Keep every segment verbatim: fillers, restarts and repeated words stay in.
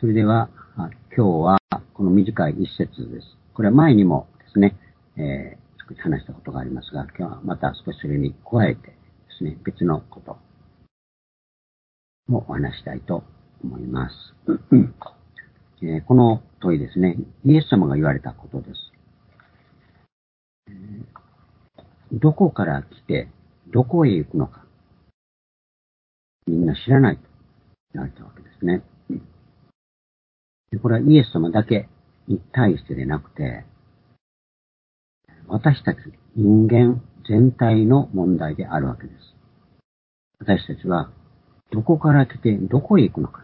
れでは、今日はこの短い一節です。これは前にもですね、えー、少し話したことがありますが、今日はまた少しそれに加えてですね、別のこともお話したいと思います。えー、この問いですね、イエス様が言われたことです。えー、どこから来て、どこへ行くのか、みんな知らないと言われたわけですね。でこれはイエス様だけに対してでなくて、私たち人間全体の問題であるわけです。私たちはどこから来てどこへ行くのか。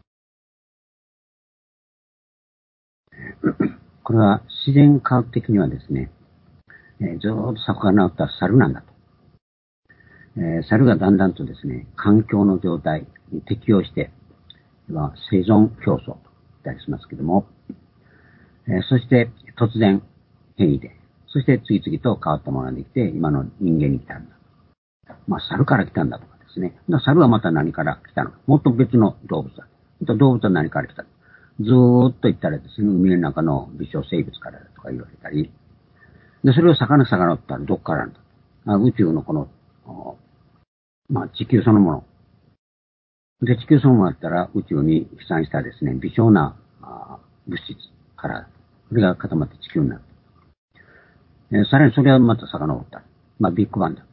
これは自然科学的にはですね、えー、ずーっと魚をった猿なんだと。えー、猿がだんだんとですね、環境の状態に適応して、生存競争と言ったりしますけども、えー、そして突然変異で、そして次々と変わったものができて、今の人間に来たんだ。まあ、猿から来たんだとかですね。猿はまた何から来たのか。もっと別の動物だ。また動物は何から来たのか。ずーっと言ったらですね、海の中の微小生物からだとか言われたり、で、それを魚魚ったらどっからなんだ。あ宇宙のこの、まあ、地球そのもの。で、地球そのものだったら宇宙に飛散したですね、微小な物質から、それが固まって地球になる。えー、さらにそれはまた遡った。まあ、ビッグバンだ。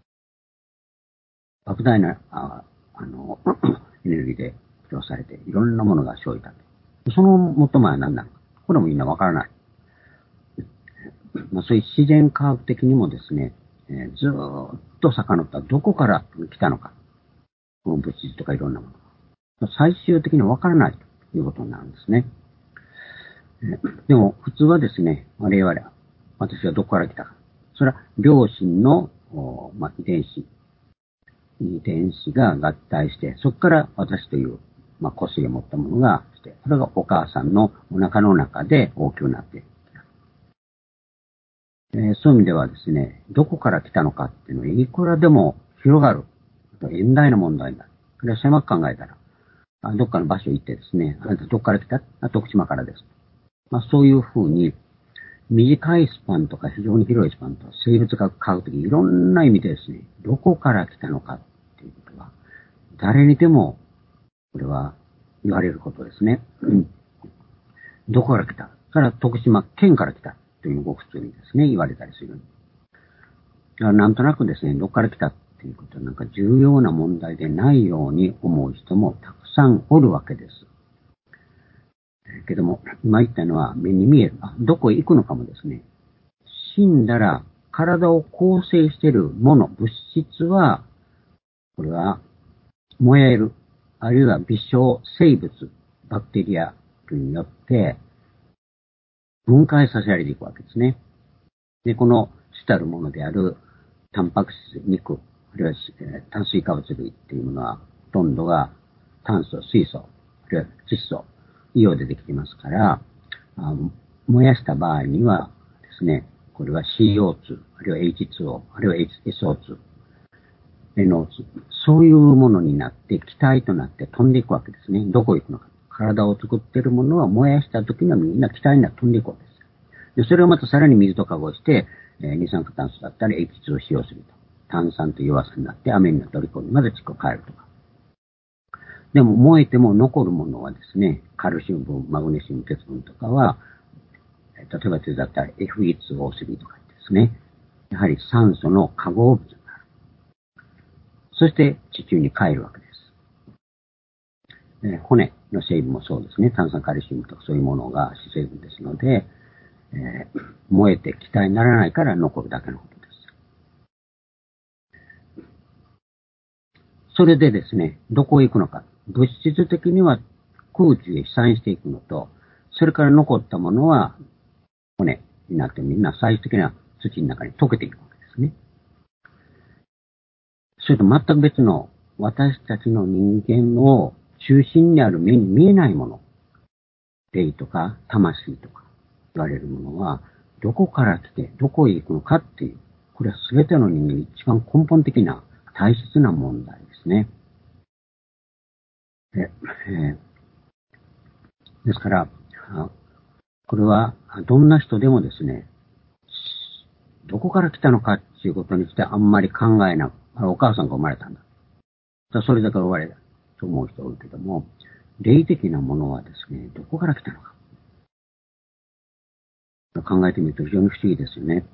莫大な、あ、あの、エネルギーで供されて、いろんなものが生じた。その元前は何なのか。これもみんなわからない。まあ、そういう自然科学的にもですね、えー、ずーっと遡ったどこから来たのか。この物質とかいろんなもの。最終的にわからないということになるんですね。でも、普通はですね、我々は、私はどこから来たか。それは、両親の、まあ、遺伝子、遺伝子が合体して、そこから私という、まあ、個性を持ったものが来て、それがお母さんのお腹の中で大きくなってきた。えー、そういう意味ではですね、どこから来たのかっていうのは、いくらでも広がる、遠大な問題になる。これは狭く考えたら、あどっかの場所行ってですね、あなたどこから来たあ徳島からです。まあ、そういうふうに、短いスパンとか非常に広いスパンと生物学科学的いろんな意味でですね、どこから来たのかっていうことは、誰にでも、これは言われることですね。うん、どこから来たそれは徳島県から来たというのをご普通にですね、言われたりする。だからなんとなくですね、どこから来たっていうことはなんか重要な問題でないように思う人もたくさんおるわけです。けども、今言ったのは目に見える。あ、どこへ行くのかもですね。死んだら体を構成しているもの、物質は、これは燃える。あるいは微小生物、バクテリアによって分解させられていくわけですね。で、この主たるものであるタンパク質、肉、あるいは炭水化物類っていうものは、ほとんどが炭素、水素、あるいは窒素、硫黄でできていますから、あ燃やした場合にはですね、これは シーオーツー、あるいは エイチツーオー、あるいは エスオーツー、エヌオーツー、そういうものになって気体となって飛んでいくわけですね。どこ行くのか。体を作っているものは燃やした時にはみんな気体になって飛んでいくわけです。でそれをまたさらに水と化合して、えー、二酸化炭素だったり エイチツー を使用すると。炭酸と弱さになって雨になって折り込んでまず地球を変えるとか。でも燃えても残るものはですね、カルシウム分、マグネシウム、鉄分とかは、例えば鉄だったら エフイーツーオースリー とかですね、やはり酸素の化合物になる。そして地球に帰るわけです。えー、骨の成分もそうですね。炭酸カルシウムとかそういうものが主成分ですので、えー、燃えて気体にならないから残るだけのことです。それでですね、どこへ行くのか。物質的には空中へ飛散していくのと、それから残ったものは骨になってみんな最終的には土の中に溶けていくわけですね。それと全く別の私たちの人間を中心にある目に見えないもの、霊とか魂とか言われるものはどこから来てどこへ行くのかっていう、これは全ての人間に一番根本的な大切な問題ですね。ええですから、これはどんな人でもですね、どこから来たのかっていうことにしてあんまり考えなく、お母さんが生まれたんだ。それだから生まれたと思う人多いけども、霊的なものはですね、どこから来たのか。考えてみると非常に不思議ですよね。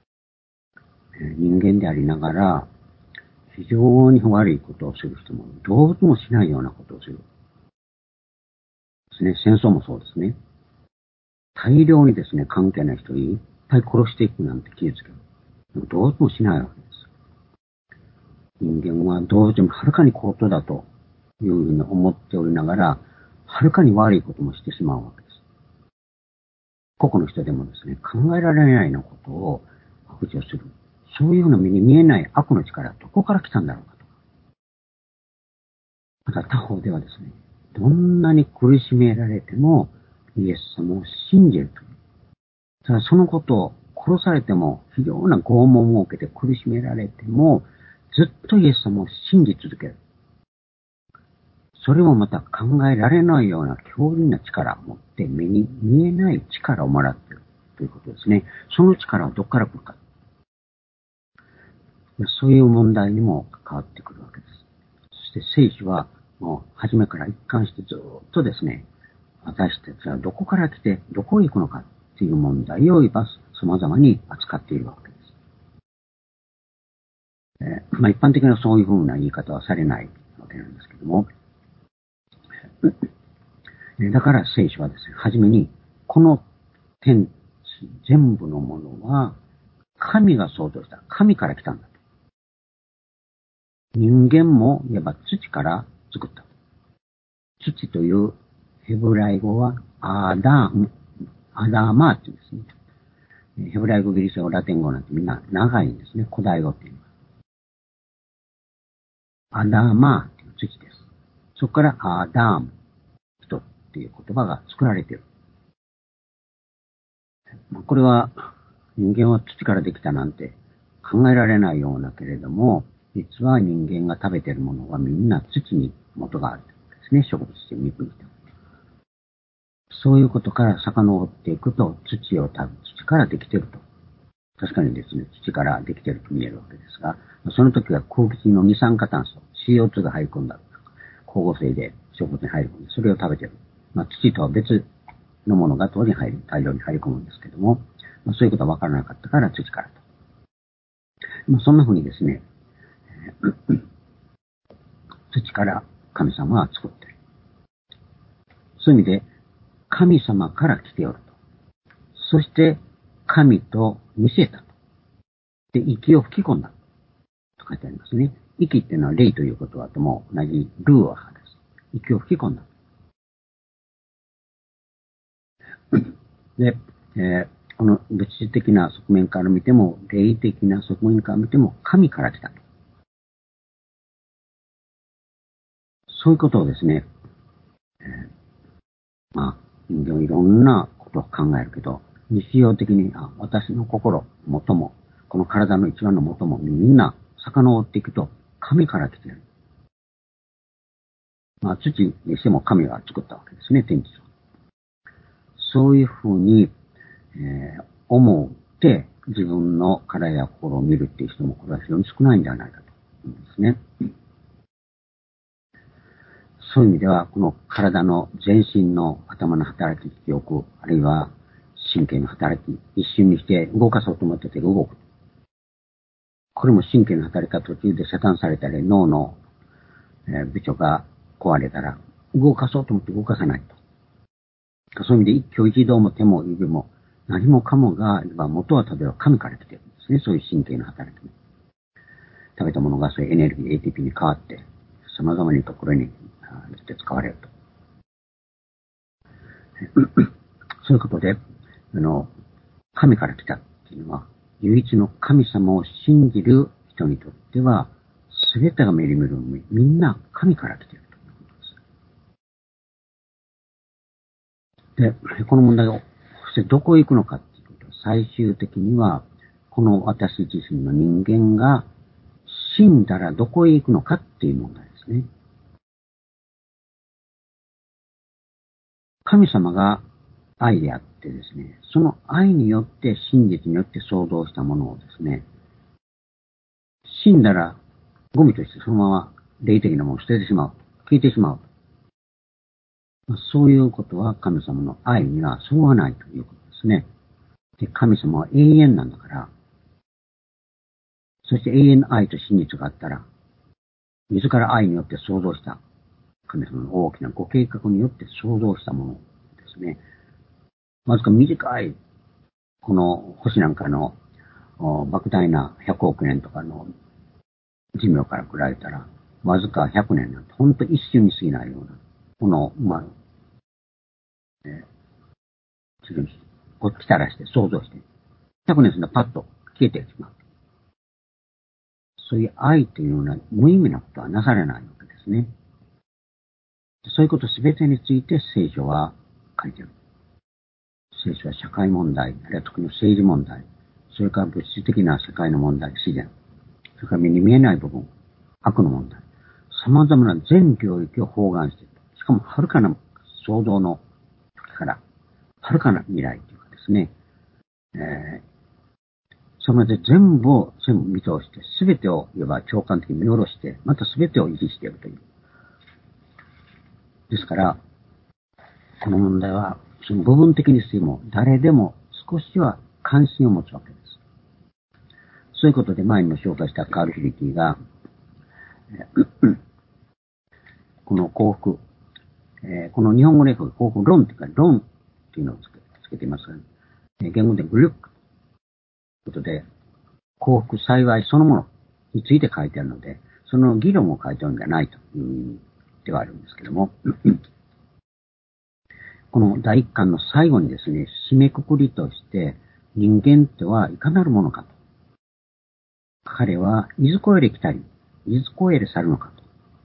人間でありながら、非常に悪いことをする人も、動物もしないようなことをする。ですね。戦争もそうですね。大量にですね、関係ない人をいっぱい殺していくなんて気づける。動物もしないわけです。人間は動物よりもはるかに高等だというふうに思っておりながら、はるかに悪いこともしてしまうわけです。個々の人でもですね、考えられないようなことを悪事をする。そういうような目に見えない悪の力はどこから来たんだろうかと。また他方ではですね、どんなに苦しめられてもイエス様を信じるという。ただそのことを殺されても非常な拷問を受けて苦しめられてもずっとイエス様を信じ続ける。それもまた考えられないような強靭な力を持って目に見えない力をもらっているということですね。その力はどこから来るか。そういう問題にも関わってくるわけです。そして聖書はもう初めから一貫してずっとですね、私たちはどこから来てどこへ行くのかっていう問題を今様々に扱っているわけです。えーまあ、一般的なそういうふうな言い方はされないわけなんですけども、だから聖書はですね、はじめにこの天地全部のものは神が創造した。神から来たんだと。人間もいわば土から作った。土というヘブライ語はアダム、アダーマーって言うんですね。ヘブライ語、ギリシャ語、ラテン語なんてみんな長いんですね。古代語っていうのは。アダーマーっていう土です。そこからアダーム、人っていう言葉が作られている。これは人間は土からできたなんて考えられないようなけれども、実は人間が食べているものはみんな土に元があるんですね。植物性肉にしても。そういうことから遡っていくと、土を食べ、土からできていると。確かにですね、土からできていると見えるわけですが、その時は空気中の二酸化炭素、シーオーツー が入り込んだ。光合成で植物に入り込んで、それを食べている。まあ、土とは別のものが当然入り、大量に入り込むんですけども、まあ、そういうことは分からなかったから土からと。まあ、そんな風にですね、土から神様は作っている。そういう意味で、神様から来ておると。そして、神と見せたと。で、息を吹き込んだ。と書いてありますね。息っていうのは霊という言葉とも同じルーアハです。息を吹き込んだ。で、えー、この物質的な側面から見ても、霊的な側面から見ても、神から来た。そういうことをですね、えー、まあ、人間いろんなことを考えるけど、日常的に、あ、私の心、元も、この体の一番の元も、みんな遡っていくと、神から来ている。まあ、土にしても神が作ったわけですね、天地を。そういうふうに、えー、思って自分の体や心を見るっていう人もこれは非常に少ないんではないかと思うんですね。そういう意味では、この体の全身の頭の働き、記憶、あるいは神経の働き、一瞬にして動かそうと思ってて動く。これも神経の働きが途中で遮断されたり、脳の部長が壊れたら、動かそうと思って動かさないと。そういう意味で一挙一動も手も指も何もかもが、元は例えば神から来てるんですね。そういう神経の働き。食べたものがそういうエネルギー、エーティーピー に変わって、様々なところに使われると。そういうことで、あの、神から来たっていうのは、唯一の神様を信じる人にとっては、すべてが目に見るみんな神から来ているということです。で、この問題を、そしてどこへ行くのかっていうこと、最終的には、この私自身の人間が死んだらどこへ行くのかっていう問題ですね。 神様が愛であってですね、その愛によって真実によって創造したものをですね、死んだらゴミとしてそのまま霊的なものを捨ててしまう。消えてしまう。そういうことは神様の愛にはそぐわないということですね。で、神様は永遠なんだから、そして永遠の愛と真実があったら、自ら愛によって創造した神様の大きなご計画によって創造したものですね。わずか短い、この星なんかの莫大なひゃくおくねんとかの寿命から比べたら、わずかひゃくねんなんて、ほんと一瞬に過ぎないような、この、まあ、えー、こっちたらして想像して、ひゃくねんするとパッと消えてしまう。そういう愛というような無意味なことはなされないわけですね。そういうことすべてについて聖書は書いている。聖書は社会問題、あるいは特に政治問題、それから物質的な世界の問題、自然、それから目に見えない部分、悪の問題、様々な全領域を包含している。しかも、はるかな創造の時から、はるかな未来というかですね、えー、それまで全部を全部見通して、すべてを言えば長官的に見下ろして、またすべてを維持しているという。ですから、この問題は、その部分的にしても、誰でも少しは関心を持つわけです。そういうことで前にも紹介したカール・ヒビキーが、この幸福、えー、この日本語で幸福論というか論というのをつけつけていますが、えー、言語でグルックということで、幸福幸いそのものについて書いてあるので、その議論を書いてあるんじゃないという意味ではあるんですけども、この第一巻の最後にですね、締めくくりとして、人間とはいかなるものかと。彼はいずこより来たり、いずこより去るのかと。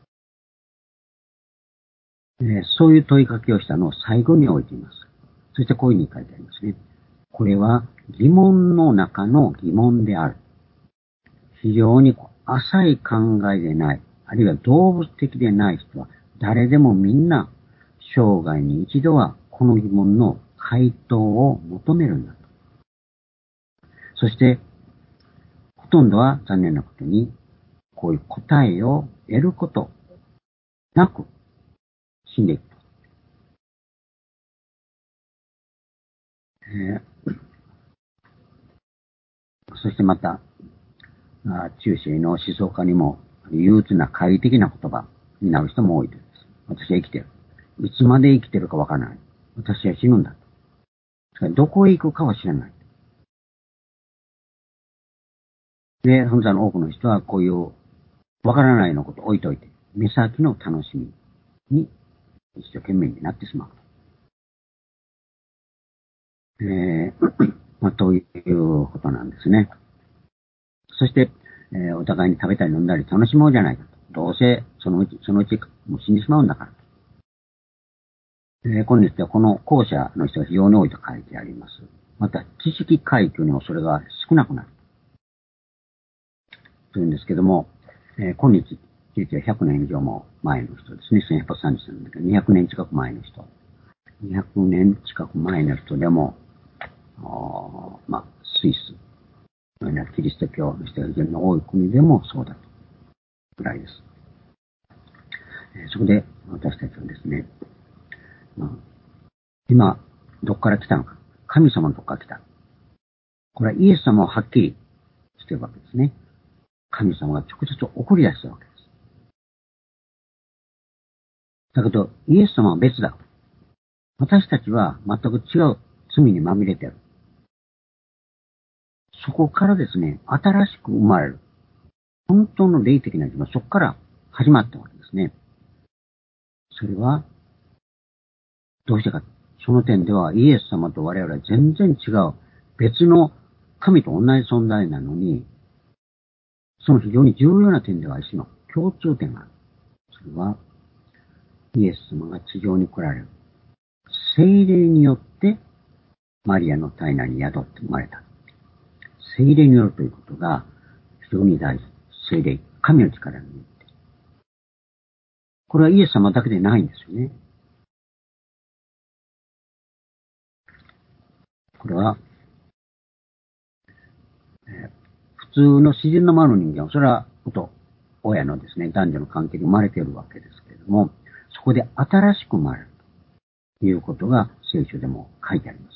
えー、そういう問いかけをしたのを最後に置いています。そしてこういうふうに書いてありますね。これは疑問の中の疑問である。非常に浅い考えでない、あるいは動物的でない人は、誰でもみんな生涯に一度はこの疑問の回答を求めるんだと。そして、ほとんどは残念なことに、こういう答えを得ることなく死んでいくと。えー、そしてまた、中世の思想家にも憂鬱な怪異的な言葉になる人も多いです。私は生きてる。いつまで生きてるかわからない。私は死ぬんだ。どこへ行くかは知らない。で、本当の多くの人はこういうわからないのことを置いといて、目先の楽しみに一生懸命になってしまう。えー、まあ、ということなんですね。そして、えー、お互いに食べたり飲んだり楽しもうじゃないかと。どうせそのうち、そのうちもう死んでしまうんだから。えー、今日ではこの後者の人が非常に多いと書いてあります。また、知識階級にもそれが少なくなる。というんですけども、えー、今日、ひゃくねん以上も前の人ですね。せんひゃくさんじゅうさんねんだけど、にひゃくねん近く前の人。にひゃくねん近く前の人でも、まあ、スイスのようなキリスト教の人が非常に多い国でもそうだと。ぐらいです。えー、そこで私たちはですね、まあ、今、どこから来たのか。神様のどこから来た。これはイエス様をはっきりしているわけですね。神様が直接送り出したわけです。だけど、イエス様は別だ。私たちは全く違う罪にまみれている。そこからですね、新しく生まれる。本当の霊的な自分はそこから始まったわけですね。それは、どうしてか。その点ではイエス様と我々は全然違う。別の神と同じ存在なのに、その非常に重要な点では一種の共通点がある。それは、イエス様が地上に来られる。聖霊によって、マリアの体内に宿って生まれた。聖霊によるということが非常に大事。聖霊、神の力によって。これはイエス様だけでないんですよね。 これは、えー、普通の自然のままの人間は、それは、と、親のですね、男女の関係に生まれているわけですけれども、そこで新しく生まれるということが聖書でも書いてあります。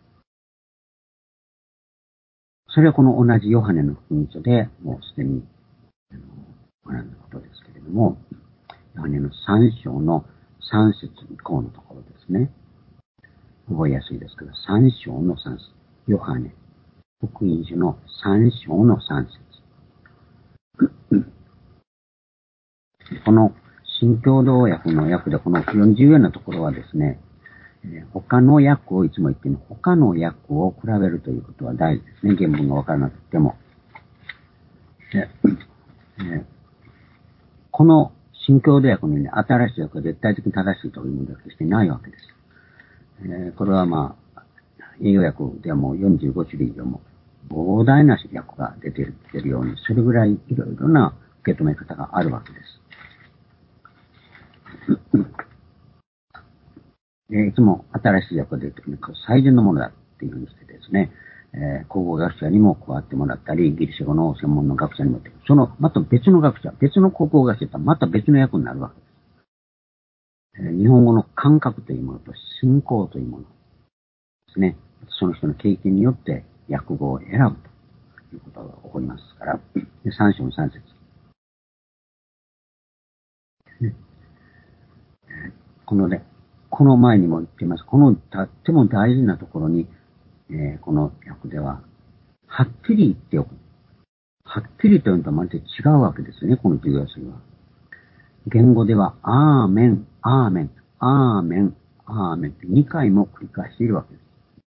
それはこの同じヨハネの福音書でもうすでに学んだことですけれども、ヨハネのさん章のさん節以降のところですね。覚えやすいですけど、さん章のさん節。ヨハネ、福音書のさん章のさん節。この新共同訳の訳でこのよんじゅうよんのところはですね、他の訳をいつも言ってね、他の訳を比べるということは大事ですね。原文がわからなくても。でこの新共同訳のように新しい訳が絶対的に正しいというものでは決してないわけです。えー、これはまあ、英語訳ではもうよんじゅうご種類以上も膨大な訳が出ているように、それぐらいいろいろな受け止め方があるわけです。でいつも新しい訳が出てくるのは最善のものだっていうふうにしてですね、えー、考古学者にも加わってもらったり、ギリシャ語の専門の学者にも、そのまた別の学者、別の考古学者とはまた別の訳になるわけです。えー、日本語の感覚というものと信仰というものですね、その人の経験によって訳語を選ぶということが起こりますから、でさん章のさん節。このね、この前にも言っています。このとっても大事なところに、えー、この訳では、はっきり言っておく。はっきりというのとはまるで違うわけですね、この重要性は。言語では、アーメン、アーメン、アーメン、アーメンってにかいも繰り返しているわけです。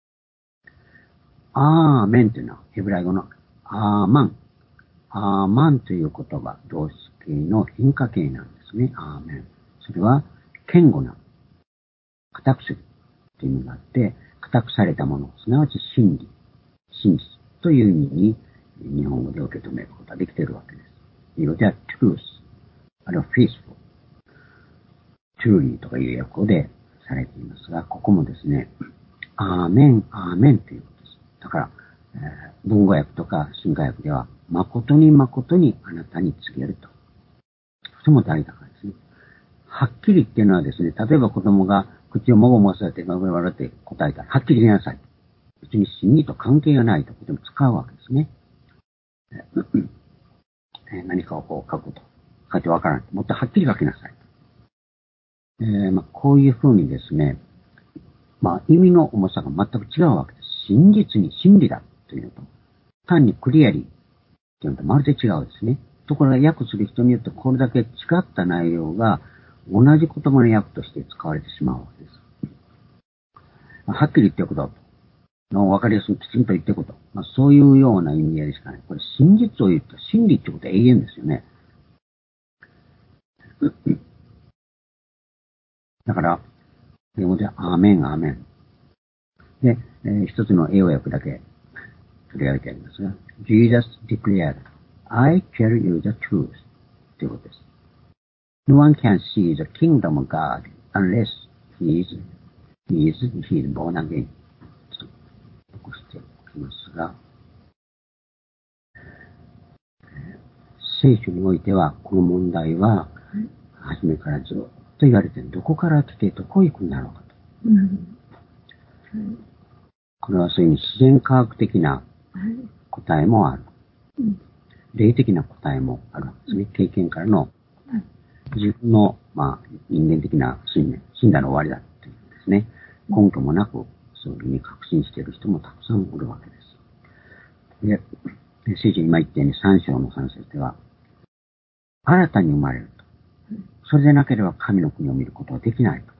アーメンというのは、ヘブライ語のアーマン。アーマンという言葉、動詞形の変化形なんですね、アーメン。それは、堅固な、固くするという意味があって、固くされたもの、すなわち真理、真実という意味に、日本語で受け止めることができているわけです。英語では truth、あるいは faithful、truly とかいう訳語でされていますが、ここもですね、アーメン、アーメンということです。だから、えー、文語訳とか新化訳では、誠に誠にあなたに告げると。とても大事だからですね。はっきりっていうのはですね、例えば子供が口をもごもごされて、まぶまぶって答えたら、はっきり言いなさい。別に真理と関係がないとでも使うわけですね。えー、何かをこう書くと。書いてわからない。もっとはっきり書きなさい。えーまあ、こういうふうにですね、まあ、意味の重さが全く違うわけです。真実に真理だというのと、単にクリアリーというのとまるで違うですね。ところが訳する人によってこれだけ違った内容が同じ言葉の訳として使われてしまうわけです。はっきり言っておくと。わかりやすくきちんと言っておくと。まあ、そういうような意味合いでしかない。これ真実を言った。真理ってことは永遠ですよね。だから、英語でアーメン、アーメン。で、えー、一つの英語訳だけ取り上げてありますが、Jesus declared, I tell you the truth ということです。No one can see the kingdom of God unless he is, he is, he is born again. 残しておきますが、聖書においては、この問題は、初めからずっと言われている。どこから来て、どこへ行くんだろうかと。うんうん、これはそういう自然科学的な答えもある。うん、霊的な答えもあるわけですね。経験からの、自分の、まあ、人間的な信念、死んだら終わりだっていうですね。根拠もなく、そういうふうに確信している人もたくさんおるわけです。で、聖書に今言ったようにさん章のさん節では、新たに生まれると。それでなければ神の国を見ることはできないと。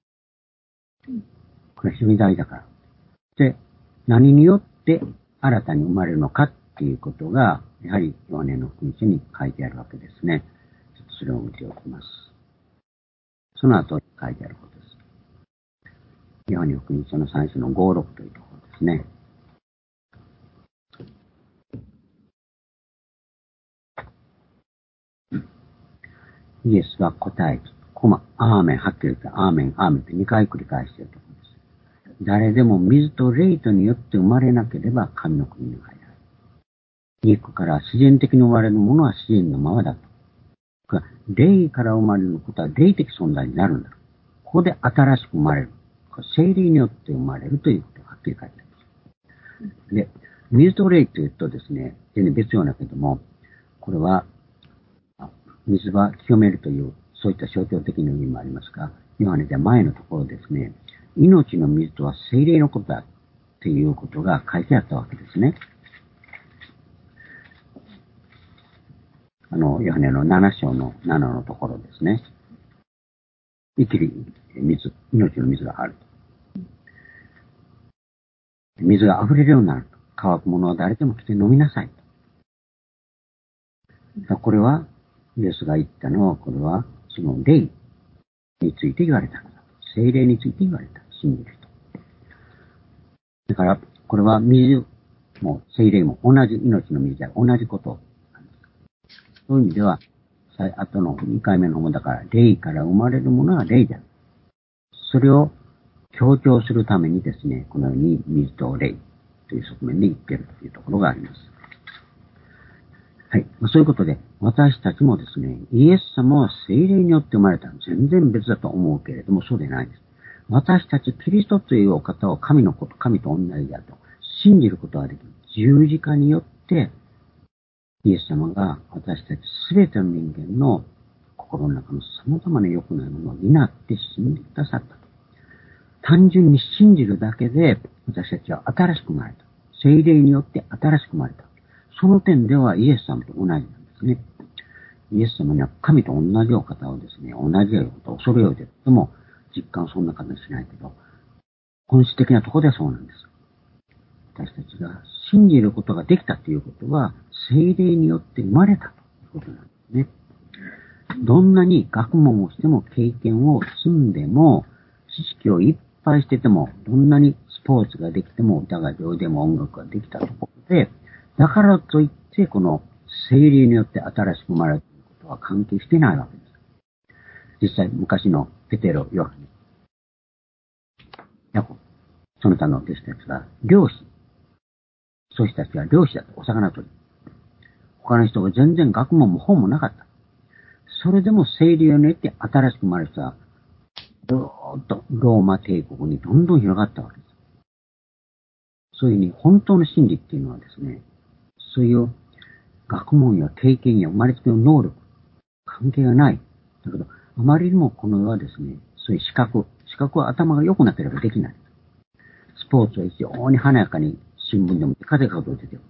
これは非常に大事だから。で、何によって新たに生まれるのかっていうことが、やはりヨハネの福音書に書いてあるわけですね。ちょっとそれを見ておきます。その後に書いてあることです。ヨハネの福音書の最初のご、ろくというところですね。イエスは答え、コマ、アーメン、はっきり言って、アーメン、アーメンってにかい繰り返しているところです。 誰でも水と霊とによって生まれなければ神の国に入らない。肉から自然的に生まれるものは自然のままだと。霊から生まれることは霊的存在になるんだ。ここで新しく生まれる。聖霊によって生まれるということがはっきり書いてあります。で、水と霊というとですね、全然別ようだけども、これは、水は清めるという、そういった象徴的な意味もありますが、ヨハネでは前のところですね、命の水とは聖霊のことだっていうことが書いてあったわけですね。あの、ヨハネのなな章のななのところですね。生きる水、命の水があると。水が溢れるようになると。乾くものは誰でも来て飲みなさいと。これは、イエスが言ったのは、これは、その霊について言われたのだ。聖霊について言われた。信じる人。だから、これは水も聖霊も同じ命の水である。同じことなんです。そういう意味では、後のにかいめの方だから、霊から生まれるものは霊である。それを強調するためにですね、このように水と霊という側面で言っているというところがあります。はい。そういうことで、私たちもですね、イエス様は聖霊によって生まれた。全然別だと思うけれども、そうでないです。私たちキリストというお方を神のこと、神と同じだと信じることができる。十字架によって、イエス様が私たちすべての人間の心の中の様々な良くないものを担って死んでくださったと。単純に信じるだけで私たちは新しく生まれた。聖霊によって新しく生まれた。その点ではイエス様と同じなんですね。イエス様には神と同じお方をですね、同じようなことを恐れようでとも実感そんな感じしないけど、本質的なところではそうなんです。私たちが信じることができたということは、聖霊によって生まれたということなんですね。どんなに学問をしても経験を積んでも、知識をいっぱいしてても、どんなにスポーツができても、歌が上手でも音楽ができたところで、だからといって、この聖霊によって新しく生まれるということは関係してないわけです。実際、昔のペテロ、ヨハネ、ヤコブ、その他の弟子たちが漁師、そういう人たちが漁師だと、お魚取り。他の人が全然学問も本もなかった。それでも聖霊によって新しく生まれる人は、ずーっとローマ帝国にどんどん広がったわけです。そういうふうに本当の真理っていうのはですね、そういう学問や経験や生まれつきの能力、関係がない。だけど、あまりにもこの世はですね、そういう資格、資格は頭が良くなければできない。スポーツは非常に華やかに新聞でも風が出てる。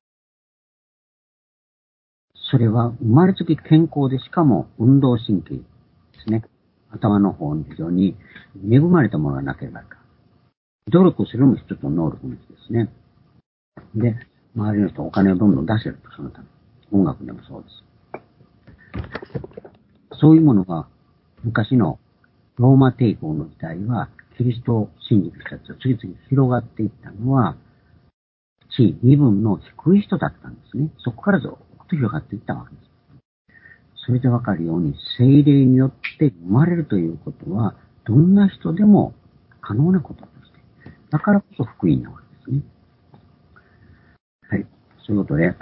それは生まれつき健康でしかも運動神経ですね。頭の方に非常に恵まれたものがなければいかん。努力するのも一つの能力のうちですね。で、周りの人はお金をどんどん出せると、そのため。音楽でもそうです。そういうものが昔のローマ帝国の時代はキリストを信じる人たちが次々広がっていったのは地位、身分の低い人だったんですね。そこからずっと広がっていったわけです。それでわかるように聖霊によって生まれるということはどんな人でも可能なこととして、だからこそ福音なわけですね。はい。そういうことで、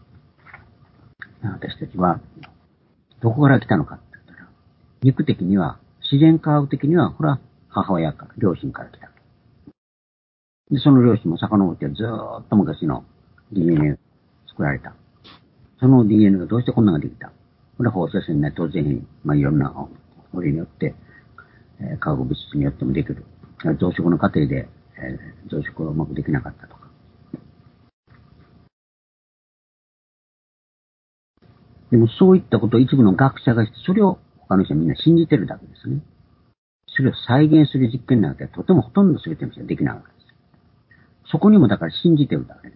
私たちはどこから来たのかって言ったら、肉的には、自然科学的には、これは母親から、両親から来た。で、その両親も遡ってずーっと昔の ディーエヌエー 作られた。その ディーエヌエー がどうしてこんなのができた。これは放射線ね、当然、まあ、いろんな折によって、えー、化学物質によってもできる。増殖の過程で、えー、増殖がうまくできなかったとか。でもそういったことを一部の学者がして、それを他の人はみんな信じてるだけですね。それを再現する実験なんてとてもほとんど全ての人はできないわけです。そこにもだから信じてるだけです。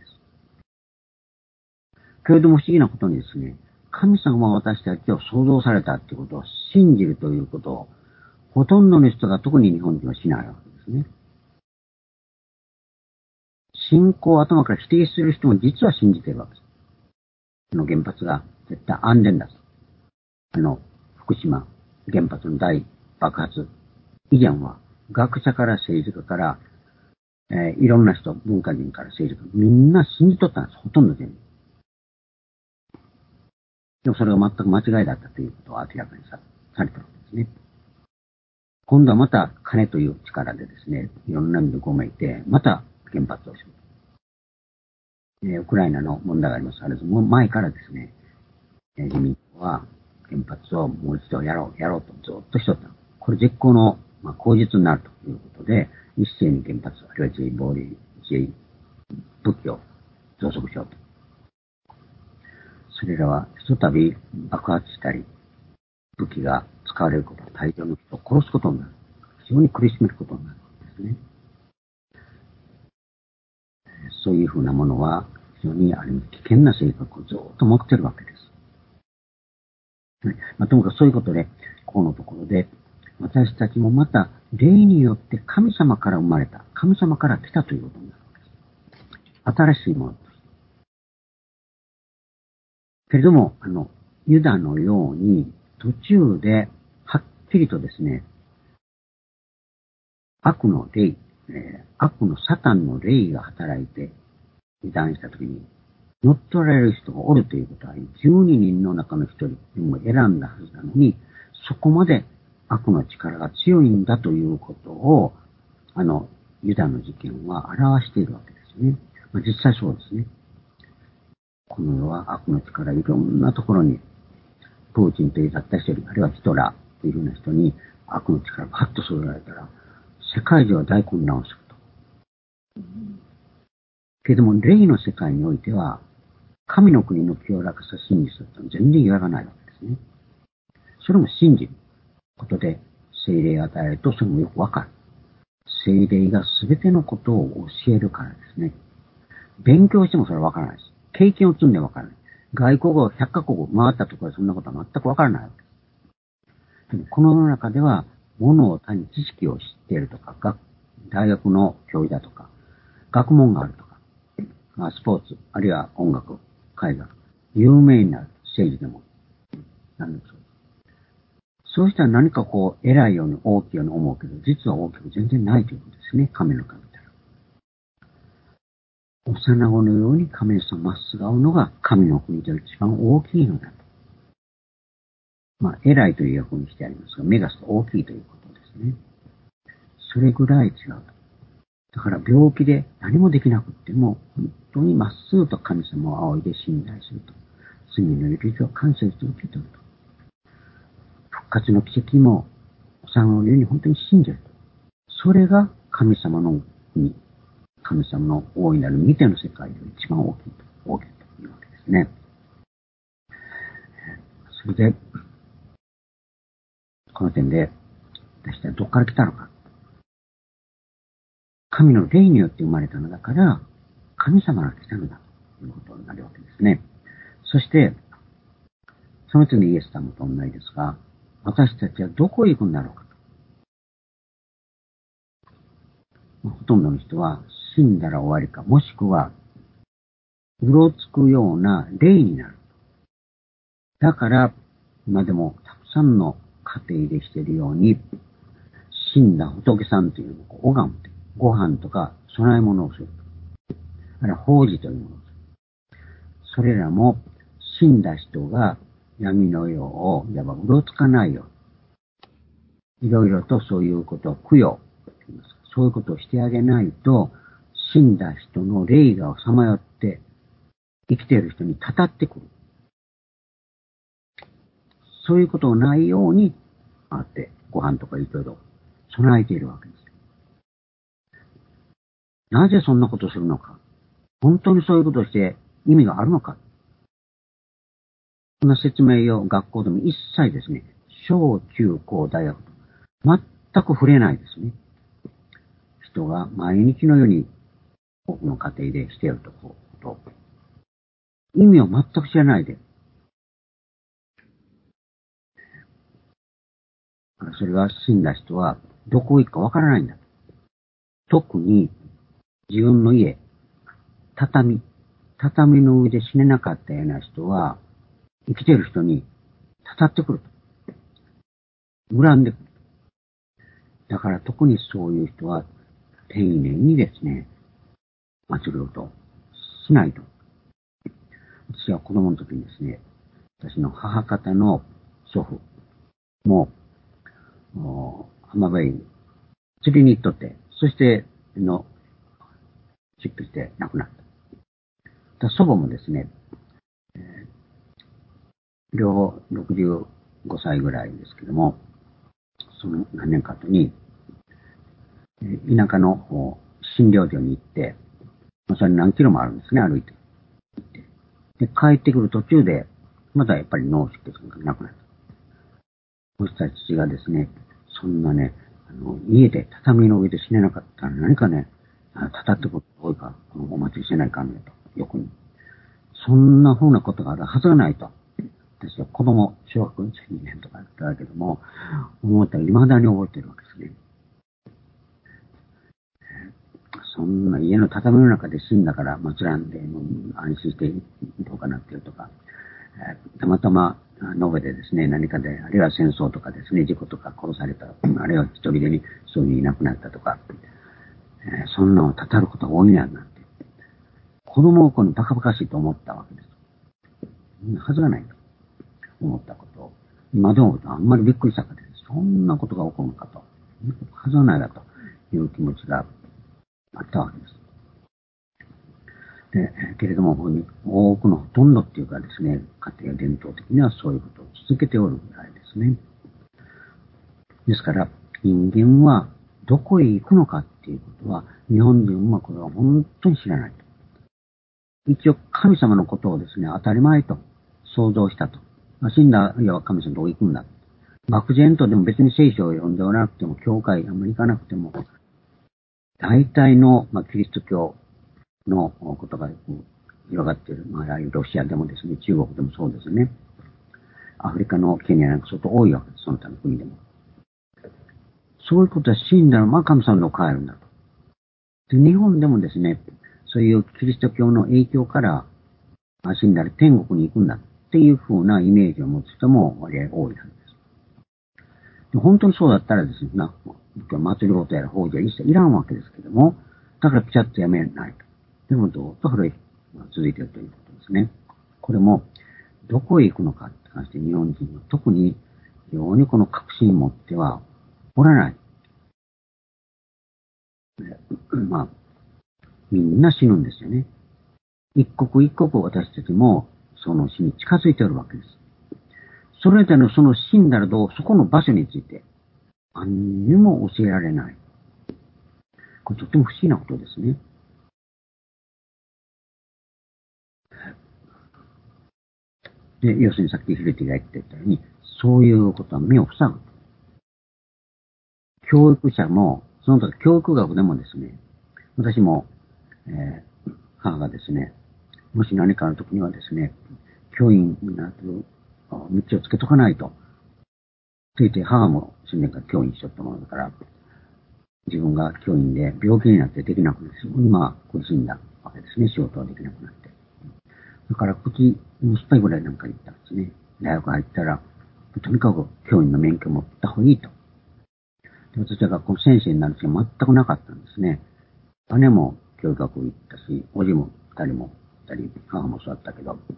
けれども不思議なことにですね、神様は私たちを創造されたということを信じるということを、ほとんどの人が特に日本人はしないわけですね。信仰を頭から否定する人も実は信じてるわけです。あの原発が絶対安全だと。あの、福島原発の大爆発以前は学者から政治家からえー、いろんな人、文化人から政治家、みんな信じとったんです。ほとんど全部。でもそれが全く間違いだったということを明らかにさされたわけですね。今度はまた金という力でですね、いろんな意味でごめいて、また原発をする。えー、ウクライナの問題があります。あれもう前からですね、えー、自民党は原発をもう一度やろう、やろうとずっとしとった。これ絶好の、まあ、口実になるということで、一斉に原発、あるいは自衛防衛、自衛武器を増殖しようと。それらはひとたび爆発したり、武器が使われることは大量の人を殺すことになる。非常に苦しめることになるんですね。そういうふうなものは非常にある危険な性格をずっと持っているわけです。はい、まあ、ともかくそういうことで、このところで、私たちもまた霊によって神様から生まれた、神様から来たということになるわけです。新しいものとして。けれども、あの、ユダのように途中ではっきりとですね、悪の霊、えー、悪のサタンの霊が働いて油断したときに乗っ取られる人がおるということは、じゅうににんの中のひとりでも選んだはずなのに、そこまで悪の力が強いんだということを、あの、ユダの事件は表しているわけですね。まあ、実際そうですね。この世は悪の力、いろんなところに、プーチンというたった一人、あるいはヒトラーというふうな人に悪の力がパッと添えられたら、世界中は大混乱をすると。けれども、霊の世界においては、神の国の清らかさ、真実というのは全然揺らがないわけですね。それも信じることで、聖霊を与えると、それもよくわかる。聖霊が全てのことを教えるからですね。勉強してもそれはわからないです。経験を積んでわからない。外国語ひゃっカ国回ったところでそんなことは全くわからないわけです。でもこの世の中では、物を単に知識を知っているとか、大学の教授だとか、学問があるとか、スポーツ、あるいは音楽、絵画、有名になる、政治でも。なんでしょう。そうしたら何かこう、偉いように大きいように思うけど、実は大きく全然ないということですね。神の神たら。幼子のように神様まっすぐ会うのが神の国で一番大きいのだと。まあ、偉いという訳にしてありますが、目指すと大きいということですね。それぐらい違うと。だから病気で何もできなくっても、本当にまっすぐと神様を仰いで信頼すると。罪の許しを感謝して受け取ると。復活の奇跡も、幼子のように本当に信じると。それが神様の国、神様の大いなる見ての世界で一番大きいと、大きいというわけですね。それで、この点で、私はどこから来たのか。神の霊によって生まれたのだから、神様が来たのだということになるわけですね。そして、その次にイエス様と同じですが、私たちはどこへ行くんだろうかと。ほとんどの人は死んだら終わりか、もしくは、うろつくような霊になる。だから、今でもたくさんの家庭でしているように、死んだ仏さんというのを拝む。ご飯とか供え物をする。あるいは法事というものをする。それらも死んだ人が闇の世をいわばうろつかないように、いろいろとそういうことを供養と言いますか、そういうことをしてあげないと、死んだ人の霊がさまよって生きている人にたたってくる。そういうことをないようにあってご飯とかいろいろ備えているわけです。なぜそんなことをするのか。本当にそういうことをして意味があるのか。そんな説明を学校でも一切ですね、小中高大学と全く触れないですね。人が毎日のように多くの家庭でしているとこと、意味を全く知らないで、それは死んだ人はどこ行くかわからないんだ。特に自分の家、畳、畳の上で死ねなかったような人は、生きている人にたたってくると。恨んでくる。だから特にそういう人は、 丁寧にですね、祭りをとしないと。私は子供の時にですね、私の母方の祖父も、浜辺に釣りに行っとって、そして、の、出家して亡くなった。祖母もですね、えー、両方ろくじゅうごさいぐらいですけども、その何年か後に、田舎の診療所に行って、それ何キロもあるんですね、歩いて。で、帰ってくる途中で、またやっぱり脳出血がなくなった。そしたら父がですね、そんなね、あの、家で畳の上で死ねなかったら何かね、たたってことが多いから、お祭りしてないかんねと、よくに。そんな風なことがあるはずがないと。私は子供、小学にねんとかやったけども、思ったら未だに覚えてるわけですね。そんな家の畳の中で死んだから祭らんで、もう安心してどうかなってるとか、たまたま述べでですね、何かで、あるいは戦争とかですね、事故とか殺された、あるいは一人でにそういうにいなくなったとか、えー、そんなのたたることが多いな、なんて。子供をこのバカバカしいと思ったわけです。はずがないと思ったことを、今でもあんまりびっくりしたからです。そんなことが起こるのかと。はずがないだという気持ちがあったわけです。で、けれども、多くのほとんどっていうかですね、家庭や伝統的にはそういうことを続けておるぐらいですね。ですから、人間はどこへ行くのかっていうことは、日本人はこれは本当に知らないと。一応、神様のことをですね、当たり前と想像したと。死んだ、いや、神様どこ行くんだ。漠然とでも別に聖書を読んでおらなくても、教会あんまり行かなくても、大体の、まあ、キリスト教のことが広がっている。まあ、ロシアでもですね、中国でもそうですね。アフリカのケニアなんか相当多いわけです。その他の国でも。そういうことは死んだら、まあ神様の帰るんだと。で、日本でもですね、そういうキリスト教の影響から、まあ、死んだら天国に行くんだっていう風なイメージを持つ人も割合多いはずです。で本当にそうだったらですね、な祭りごとやら法事は一切いらんわけですけども、だからピチャッとやめないと。でもどうと古い続いているということですね。これも、どこへ行くのかって関して日本人は特に非常にこの確信を持ってはおらない。まあ、みんな死ぬんですよね。一刻一刻私たちもその死に近づいておるわけです。それでのその死んだらどう、そこの場所について何にも教えられない。これとても不思議なことですね。で、要するにさっきヒルティが言ってたように、そういうことは目を塞ぐ。教育者も、その時教育学でもですね、私も、えー、母がですね、もし何かの時にはですね、教員になる道をつけとかないと。と言って、母も数年間教員しとったものだから、自分が教員で病気になってできなくなって、今苦しんだわけですね、仕事はできなくなって。だから、口、もう酸っぱいぐらいなんか言ったんですね。大学入ったら、とにかく教員の免許を持った方がいいと。で私は学校の先生になる気が全くなかったんですね。姉も教育学校行ったし、おじも二人も二人、母もそうだったけど、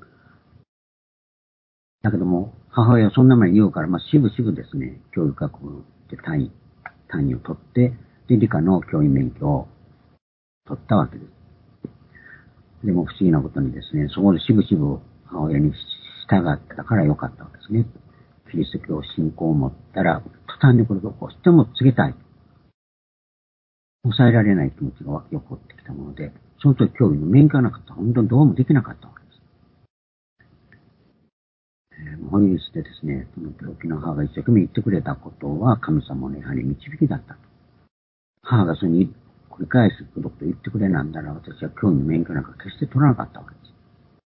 だけども、母親はそんなまで言うから、まあ、しぶしぶですね、教育学部で単位、単位を取って、で、理科の教員免許を取ったわけです。でも不思議なことにですね、そこでしぶしぶ母親に従ってたからよかったわけですね。キリスト教信仰を持ったら、途端にこれをどうしても告げたい。抑えられない気持ちが湧き起こってきたもので、その時教員の免許がなかったら本当にどうもできなかったわけです。えー、ホリウスでですね、その病気の母が一生懸命言ってくれたことは神様のやはり導きだったと。母がそれに繰り返すことと言ってくれなんだら、私は教員の免許なんか決して取らなかったわけです。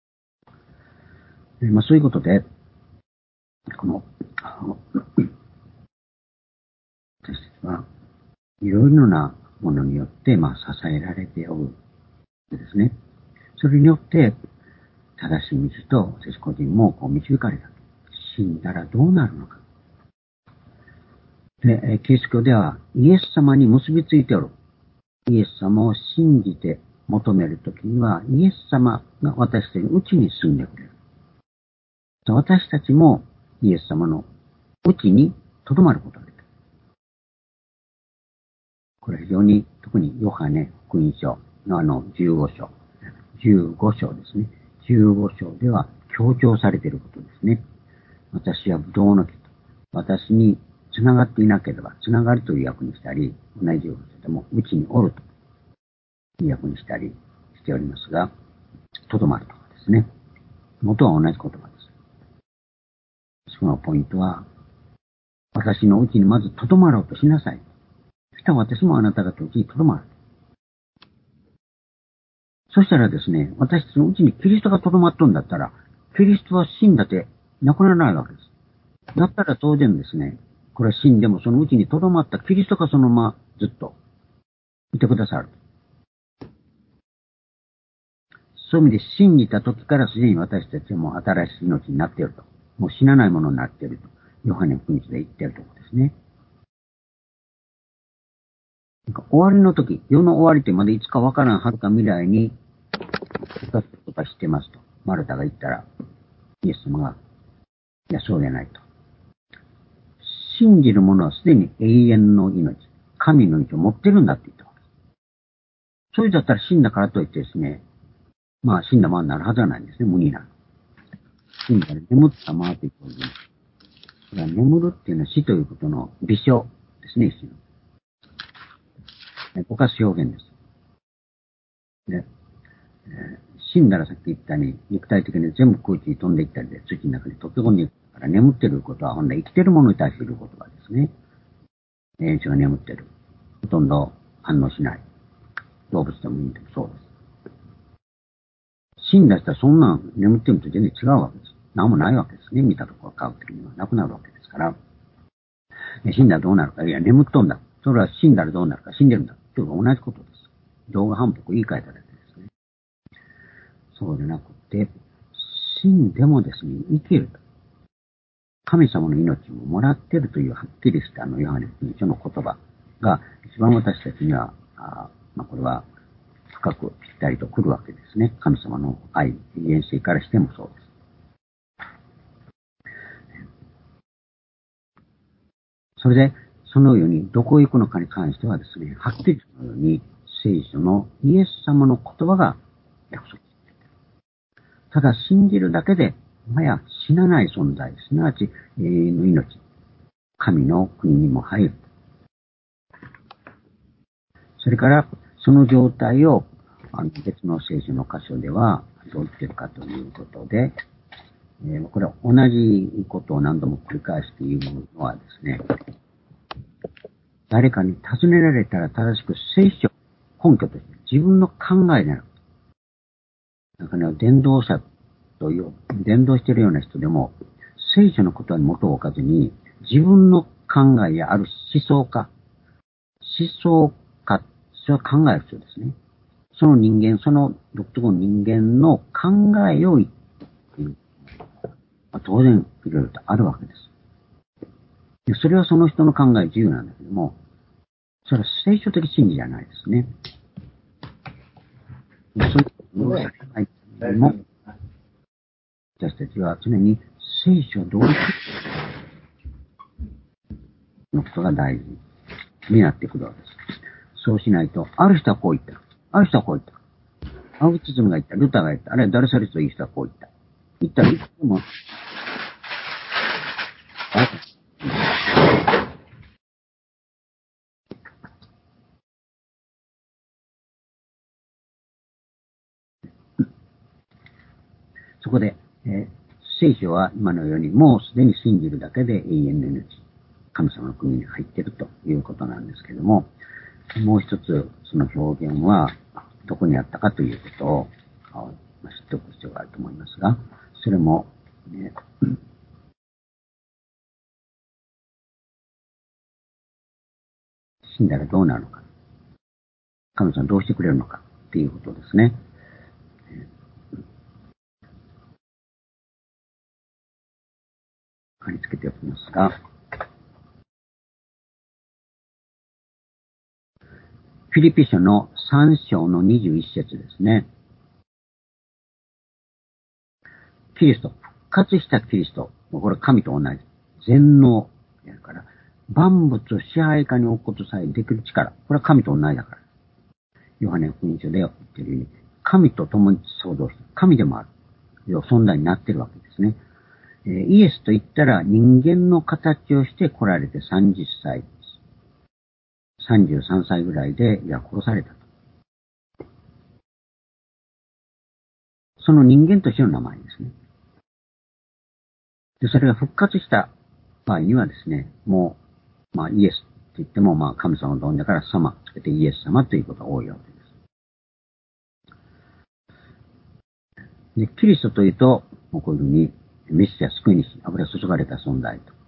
えー、まあ、そういうことで、この、私たちはいろいろなものによって、まあ、支えられておるですね。それによって、正しい道と私個人もこう導かれた。死んだらどうなるのか。で、キリスト教ではイエス様に結びついておる。 イエス様を信じて求めるときには、イエス様が私たちのうちに住んでくれる。私たちもイエス様のうちに留まることができる。これ非常に、特にヨハネ福音書のあのじゅうご章、じゅうご章ですね。じゅうご章では強調されていることですね。私はブドウの木と、私につながっていなければ、つながるという訳にしたり、同じようにしても、うちにおるという訳にしたりしておりますが、とどまるとかですね。元は同じ言葉です。そのポイントは、私のうちにまずとどまろうとしなさい。そしたら私もあなた方のうちにとどまる。そしたらですね、私たちのうちにキリストがとどまっとんだったら、キリストは死んだってなくならないわけです。だったら当然ですね、これは死んでもそのうちにとどまったキリストがそのままずっといてくださる。そういう意味で信じた時からすでに私たちはもう新しい命になっていると。もう死なないものになっていると。ヨハネ福音書で言っているところですね。終わりの時、世の終わりってまだいつかわからんはるか未来に、私たちと知ってますと。マルタが言ったら、イエス様が、いや、そうじゃないと。信じる者はすでに永遠の命、神の命を持ってるんだって言ったわけです。それだったら死んだからといってですね、まあ死んだままになるはずはないんですね、無になる。死んだら眠ったままということで、これは眠るっていうのは死ということの微笑ですね、死の。ぼかす表現です。で、えー、死んだらさっき言ったように肉体的に全部空気に飛んでいったりで、土の中に溶け込んでいくから、眠っていることは本来生きているものに対している言葉ですね。炎症が眠っている。ほとんど反応しない。動物でも人でもそうです。死んだ人はそんなん眠ってるのと全然違うわけです。何もないわけですね。見たところが科学的にはなくなるわけですから。死んだらどうなるか。いや、眠っとんだ。それは死んだらどうなるか。死んでるんだ。というのは同じことです。動画反復言い換えただけですね。そうでなくて、死んでもですね、生きる。神様の命ももらってるというはっきりしたあのヨハネ福音書の言葉が一番私たちには、あまあ、これは深くぴったりと来るわけですね。神様の愛、永遠性からしてもそうです。それで、そのようにどこへ行くのかに関してはですね、はっきりそのように聖書のイエス様の言葉が約束。ただ信じるだけで、まや死なない存在、すなわち永遠の命、神の国にも入る。それから、その状態をあの別の聖書の箇所ではどう言っているかということで、えー、これは同じことを何度も繰り返して言うのはですね、誰かに尋ねられたら正しく聖書根拠として自分の考えでなく、なんかね、伝道者という、伝道しているような人でも、聖書のことに元を置かずに、自分の考えやある思想家、思想家、それは考える必要ですね。その人間、その独特の人間の考えを言っている。まあ、当然、いろいろとあるわけです。でそれはその人の考え自由なんだけども、それは聖書的真理じゃないですね。そういうのをされないためにも、私たちは常に聖書同一のことが大事になってくるわけです。そうしないと、ある人はこう言った。ある人はこう言った。アウティズムが言った。ルターが言った。あるいはダルサリスという人はこう言った。言ったらいつでも、そこで、えー、聖書は今のようにもうすでに信じるだけで永遠の命、神様の国に入っているということなんですけれども、もう一つその表現はどこにあったかということを知っておく必要があると思いますが、それも、ね、死んだらどうなるのか、神様どうしてくれるのかっていうことですね。貼り付けておきますが、 フィリピ書のさん章のにじゅういち節ですね。キリスト、復活したキリスト。これ神と同じ。全能やから。万物を支配下に置くことさえできる力。これは神と同じだから。ヨハネ福音書で言っているように、神と共に創造した。神でもある。いう存在になっているわけですね。えー、イエスと言ったら人間の形をして来られてさんじゅっさいです。さんじゅうさんさいぐらいで、いや、殺されたと。その人間としての名前ですね。で、それが復活した場合にはですね、もう、まあイエスって言っても、まあ神様のどんだから様、つけてイエス様ということが多いわけです。で、キリストというと、こういうふうに、メシア、救い主、油注がれた存在と。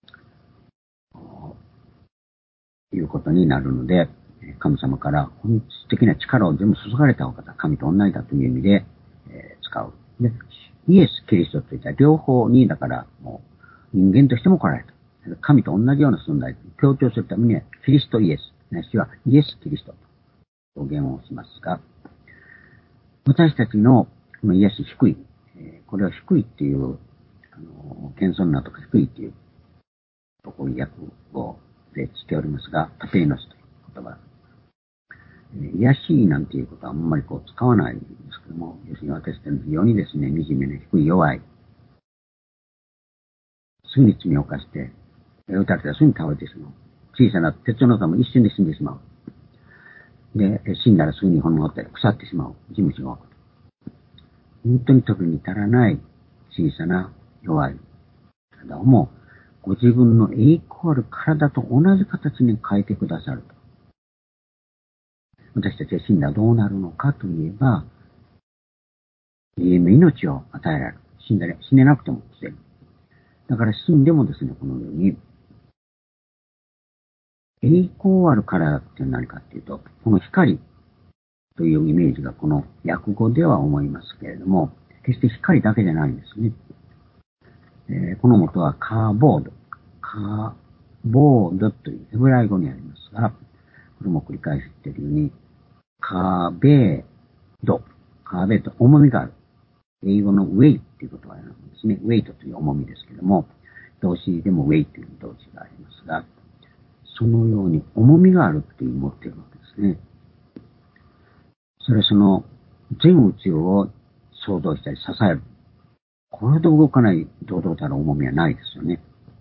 いうことになるので、神様から本質的な力を全部注がれたお方、神と同じだという意味で、えー、使う。で、イエス・キリストといった両方に、だからもう人間としても来られた。神と同じような存在を強調するためには、キリストイエス、ないしはイエス・キリストと表現をしますが、私たちのこのイエス低い、えー、これは低いっていう、あの、謙遜なとか低いっていう、こういう訳をでしておりますが、タペーノスという言葉。いやしいなんていうことはあんまりこう使わないんですけども、要するに私たちの非常にですね、惨めな低い弱い、すぐに罪を犯して、撃たれたらすぐに倒れてしまう。小さな鉄の玉も一瞬で死んでしまう。で、死んだらすぐに骨が折ったり腐ってしまう。事務所が起こる。本当に時に足らない小さな弱い体をも、ご自分の栄光ある体と同じ形に変えてくださると。私たちが死んだらどうなるのかといえば、永遠の命を与えられる。死んだら、死ねなくても防ぐ。だから死んでもですね、このように、栄光ある体って何かっていうと、この光というイメージがこの訳語では思いますけれども、決して光だけじゃないんですね。えー、この元はカーボード。カーボードというヘブライ語にありますが、これも繰り返し言っているように、カーベード。カーベード、重みがある。英語のウェイっていう言葉なんですね。ウェイトという重みですけども、動詞でもウェイという動詞がありますが、そのように重みがあるっていう持っているわけですね。それはその全宇宙を創造したり支える。これで動かない堂々たる重みはないですよね。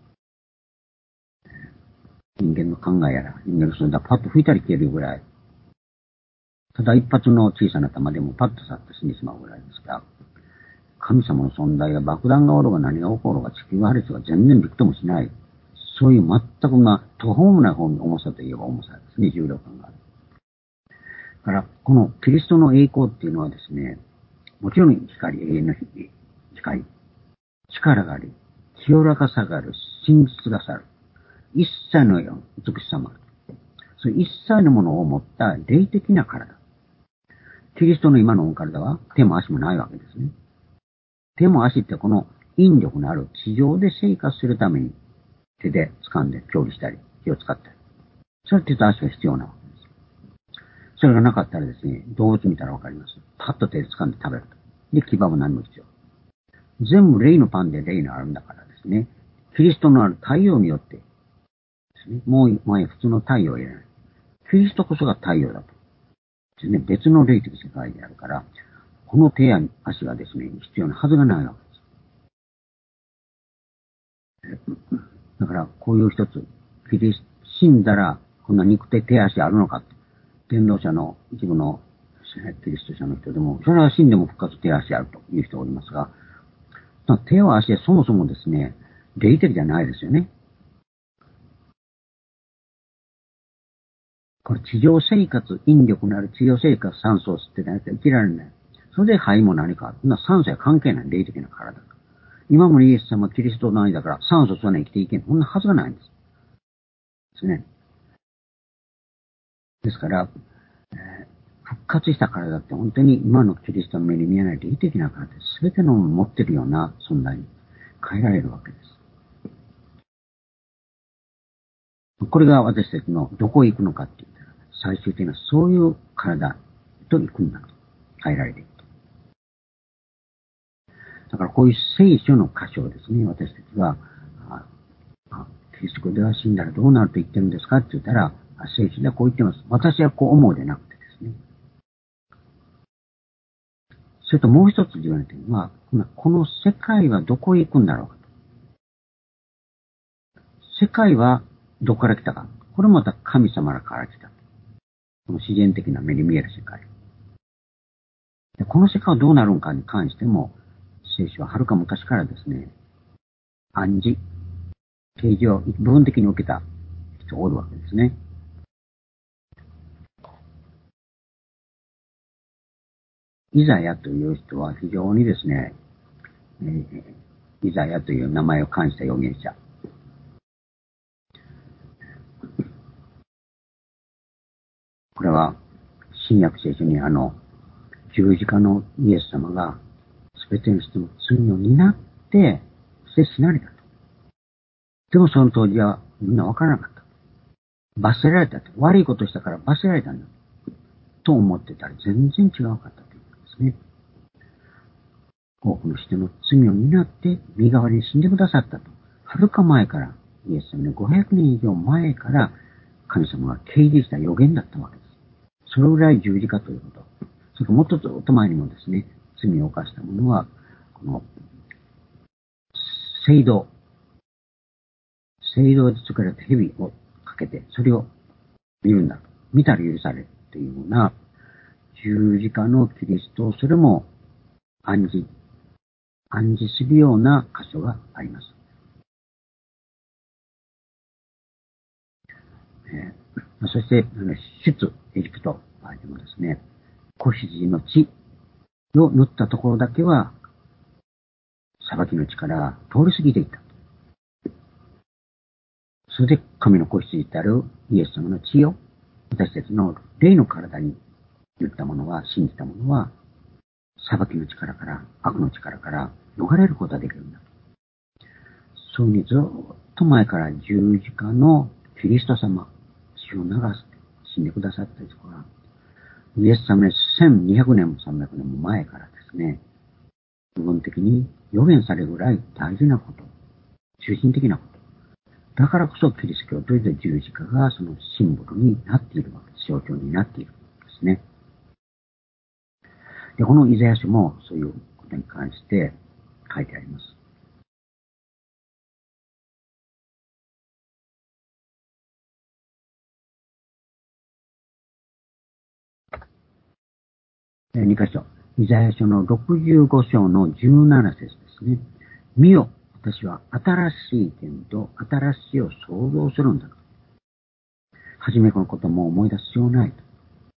人間の考えやら、人間の存在パッと吹いたり消えるぐらい。ただ一発の小さな弾でもパッと去って死んでしまうぐらいですから、神様の存在が爆弾がおろうが何が起ころうが地球が破裂が全然びくともしない。そういう全くまあ途方もない方に重さといえば重さですね、重量感がある。だから、このキリストの栄光っていうのはですね、もちろん光、永遠の光、力があり、清らかさがある、真実がさる、一切の美しさもある。そういう一切のものを持った霊的な体。キリストの今のお体は手も足もないわけですね。手も足ってこの引力のある地上で生活するために手で掴んで調理したり、気を使ったり。それって手と足が必要なわけです。それがなかったらですね、動物見たらわかります。パッと手で掴んで食べると。で、牙も何も必要。全部霊のパンで霊のあるんだからですね、キリストのある太陽によってですね、もう前普通の太陽を入れない。キリストこそが太陽だと。ですね、別の霊的世界であるから、この手や足がですね、必要なはずがないわけです。だから、こういう一つ、キリス死んだら、こんな肉手手足あるのか。伝道者の一部のキリスト者の人でも、それは死んでも復活手足あるという人がおりますが、手は足はそもそもですね、霊的じゃないですよね。これ地上生活、引力のある地上生活、酸素を吸ってないと生きられない。それで肺も何か、そんな酸素や関係ない霊的な体。今もイエス様、キリストの愛だから酸素吸わない生きていけん。そんなはずがないんです。ですね。ですから、えー、復活した体って本当に今のキリストの目に見えない霊的な体です。全ての持ってるような存在に変えられるわけです。これが私たちのどこへ行くのかって言ったら、 最終的なそういう体と行くんだと変えられていくと。だからこういう聖書の箇所をですね、私たちが、ああキリスト教では死んだらどうなると言ってるんですかって言ったら、聖書ではこう言ってます。私はこう思うでなくてですね。それともう一つ重要な点は、この世界はどこへ行くんだろうかと。世界はどこから来たか。これもまた神様から来た。この自然的な目に見える世界。でこの世界はどうなるのかに関しても、聖書ははるか昔からですね、暗示、啓示を部分的に受けた人がおるわけですね。イザヤという人は非常にですね、えー、イザヤという名前を冠した預言者。これは、新約聖書にあの、十字架のイエス様が、すべての人の罪を担って、そして死なれたと。でもその当時はみんなわからなかった。罰せられたと。悪いことしたから罰せられたんだ。と思ってたら全然違うかったということですね。多くの人の罪を担って身代わりに死んでくださったと。はるか前から、イエス様のごひゃくねん以上前から神様が掲示した予言だったわけです。それぐらい十字架ということ。それからもっとずっと前にもですね、罪を犯した者は、この、聖堂、聖堂で作られた蛇をかけて、それを見るんだと。見たら許されるというような、十字架のキリストをそれも暗示、暗示するような箇所があります。えー、そして、出エジプトでもですね、子羊の血を塗ったところだけは、裁きの力が通り過ぎていった。それで神の子羊であるイエス様の血を、私たちの霊の体に塗った者は、信じた者は、裁きの力から、悪の力から逃れることができるんだ。そういうふうにずっと前から十字架のキリスト様、血を流して死んでくださったところは、イエス様にせんにひゃくねんもさんびゃくねんも前からですね、部分的に予言されるぐらい大事なこと、中心的なこと。だからこそキリスト教という十字架がそのシンボルになっているわけです。象徴になっているんですね。で、このイザヤ書もそういうことに関して書いてあります。に箇所。イザヤ書のろくじゅうご章のじゅうなな節ですね。見よ、私は新しい点と新しいを創造するんだと。はじめこのことも思い出す必要ないと。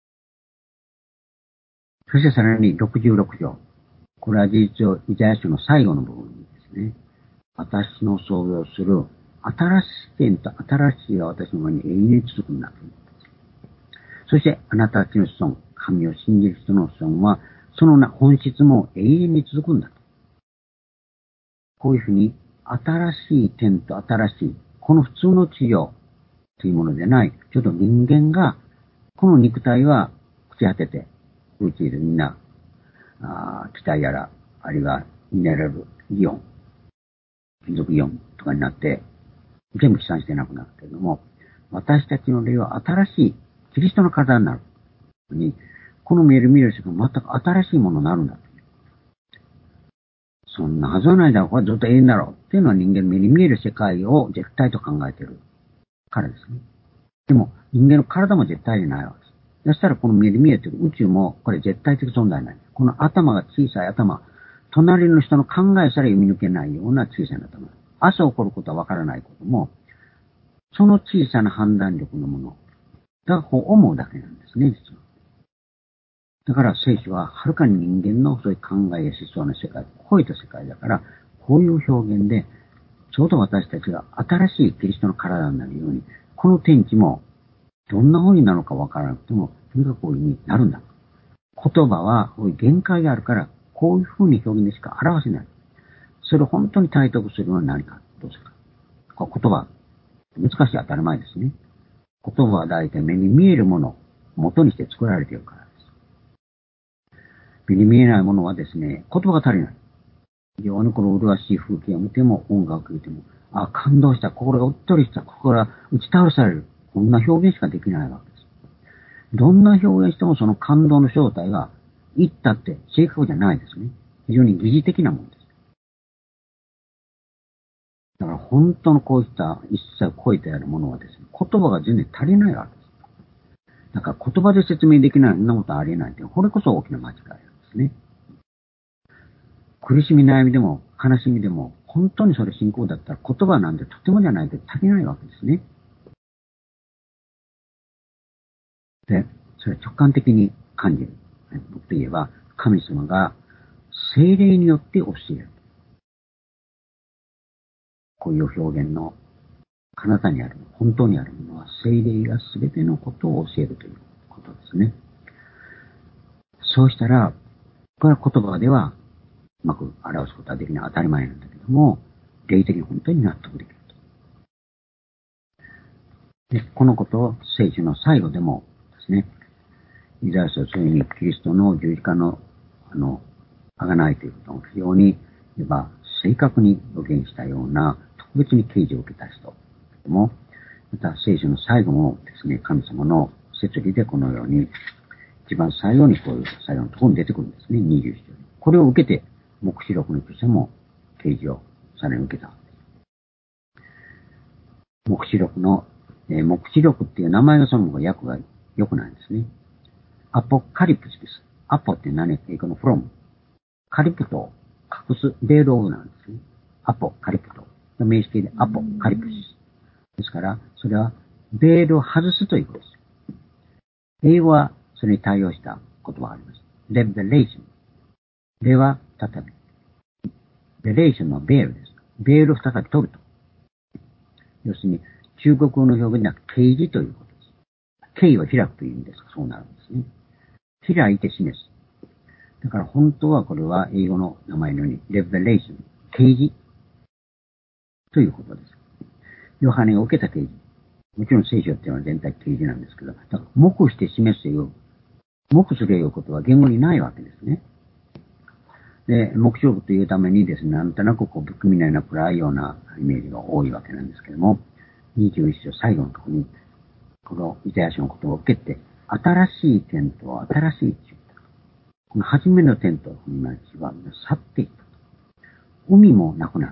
そしてさらにろくじゅうろく章。これは事実上イザヤ書の最後の部分にですね。私の創造する新しい点と新しいが私の前に永遠に続くんだということです。そしてあなたたちの子孫、神を信じる人の子孫は、その本質も永遠に続くんだと。こういうふうに、新しい点と新しい、この普通の地上というものでない、ちょっと人間が、この肉体は朽ち果てて、うちいるみんな、あ気体やら、あるいはミネラルイオン、金属イオンとかになって、全部飛散してなくなるけれども、私たちの霊は新しいキリストの体になるに、この見える見える世界が全く新しいものになるんだと。そんなはずはないだろう。これずっと永遠だろう。っていうのは人間の目に見える世界を絶対と考えているからですね。でも人間の体も絶対じゃないわけです。そしたらこの目に見えている宇宙もこれ絶対的存在ない。この頭が小さい頭、隣の人の考えさえ読み抜けないような小さな頭。朝起こることはわからないことも、その小さな判断力のものがこう思うだけなんですね、実は。だから聖書ははるかに人間のそういう考えや思想の世界を超えた世界だから、こういう表現で、ちょうど私たちが新しいキリストの体になるように、この天地もどんな風になるのかわからなくても、とにかくこういう風になるんだ。言葉はこういう限界があるから、こういう風に表現でしか表せない。それを本当に体得するのは何か、どうするか。こう言葉、難しい当たり前ですね。言葉は大体目に見えるもの元にして作られているからです。目に見えないものはですね、言葉が足りない。非常にこの麗しい風景を見ても、音楽を聴いても、あ、感動した、心がうっとりした、心が打ち倒される。こんな表現しかできないわけです。どんな表現してもその感動の正体が、言ったって正確じゃないですね。非常に疑似的なものです。だから本当のこういった一切を超えたようなものはですね、言葉が全然足りないわけです。だから言葉で説明できない、そんなことはありえないという、これこそ大きな間違いなんですね。苦しみ悩みでも悲しみでも、本当にそれ信仰だったら言葉なんてとてもじゃないと足りないわけですね。で、それ直感的に感じる。もっと言えば、神様が聖霊によって教える。こういう表現の彼方にある、本当にあるものは、聖霊が全てのことを教えるということですね。そうしたら、これは言葉ではうまく表すことはできない、当たり前なんだけども、霊的に本当に納得できると。で、このことを聖書の最後でもですね、イザヤ書はそういうふうにキリストの十字架の、あの、贖いということを非常に言えば正確に予言したような特別に啓示を受けた人。も、また聖書の最後もですね、神様の摂理でこのように、一番最後にこういう最後のところに出てくるんですね、にじゅう章に。これを受けて、黙示録の著者も啓示をさらに受けた。黙示録の、えー、黙示録っていう名前がその方が訳が良くないんですね。アポカリプスです。アポって何か英語の from。カリプトを隠す、ベールオフなんですね。アポ、カリプト。名詞形でアポ、カリプス。ですから、それはベールを外すということです。英語はそれに対応した言葉があります。revelation。では、再び。relation のベールです。ベールを再び取ると。要するに、中国語の表現では啓示ということです。啓を開くという意味ですが、そうなるんですね。開いて示す。だから本当はこれは英語の名前のように、revelation、啓示ということです。ヨハネが受けた啓示。もちろん聖書っていうのは全体啓示なんですけど、だから目して示すという、目するということは言語にないわけですね。で、目標というためにですね、なんとなくこう、不気味なような暗いようなイメージが多いわけなんですけども、にじゅういっ章最後のところに、このイザヤ書のことを受けて、新しい天と新しい地を、この初めの天とこの地は去っていった。海もなくなった。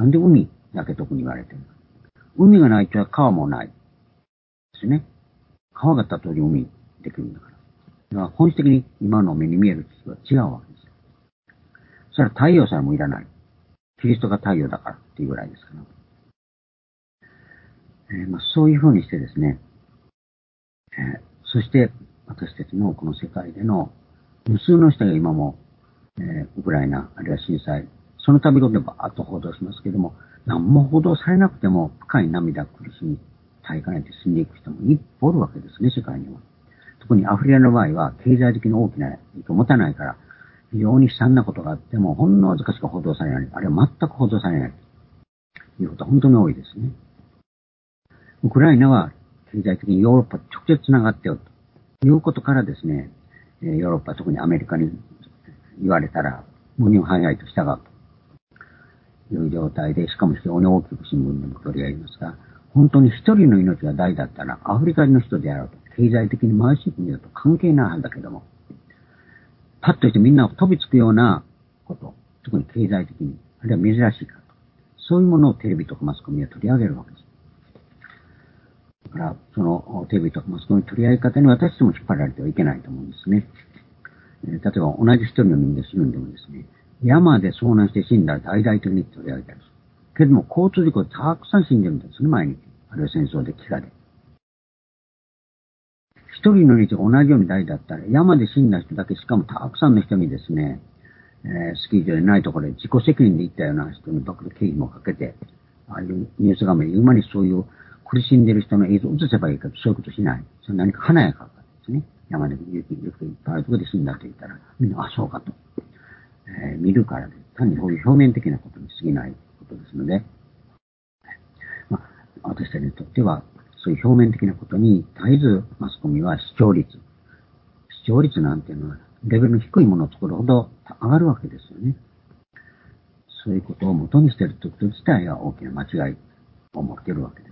なんで海だけ特に言われてるのか。海がないと川もない。ですね。川があった通り海できるんだから。だから本質的に今の目に見える地は違うわけですよ。それは太陽さえもいらない。キリストが太陽だからっていうぐらいですから。えーまあ、そういうふうにしてですね、えー、そして私たちのこの世界での無数の人が今も、えー、ウクライナあるいは震災、その度ごとにバーッと報道しますけれども、何も報道されなくても深い涙、苦しみ、耐えかねて死んでいく人もいっぱいおるわけですね、世界には。特にアフリカの場合は経済的に大きな影響を持たないから、非常に悲惨なことがあっても、ほんのわずかしか報道されない。あるいは全く報道されない。ということは本当に多いですね。ウクライナは経済的にヨーロッパと直接つながっているということからですね、ヨーロッパ、特にアメリカに言われたら、無に早いと従うという状態で、しかも非常に大きく新聞でも取り上げますが、本当に一人の命が大だったら、アフリカの人であろうと、経済的に貧しい国だと関係ないはずだけども、パッとしてみんなを飛びつくようなこと、特に経済的に、あるいは珍しいからと、そういうものをテレビとかマスコミは取り上げるわけです。だから、そのテレビとかマスコミの取り上げ方に私たちも引っ張られてはいけないと思うんですね。例えば同じ一人の人間死ぬんでもですね、山で遭難して死んだら大々的に取り上げたりする。けども交通事故でたくさん死んでるんですね、毎日。あるいは戦争で、飢餓で。一人の命が同じように大だったら、山で死んだ人だけ、しかもたくさんの人にですね、えー、スキー場でないところで自己責任で行ったような人にばっかり経費もかけて、ああいうニュース画面で言うまにそういう苦しんでる人の映像を映せばいいかと、そういうことしない。それ何か華やかかですね。山で雪、雪いっぱいあるところで死んだと言ったら、みんな、あ、そうかと。えー、見るからで、単にこういう表面的なことに過ぎないことですので、まあ、私たちにとっては、 そういう表面的なことに絶えずマスコミは視聴率。視聴率なんていうのはレベルの低いものを作るほど上がるわけですよね。そういうことを元にしているということ自体は大きな間違いを持っているわけです。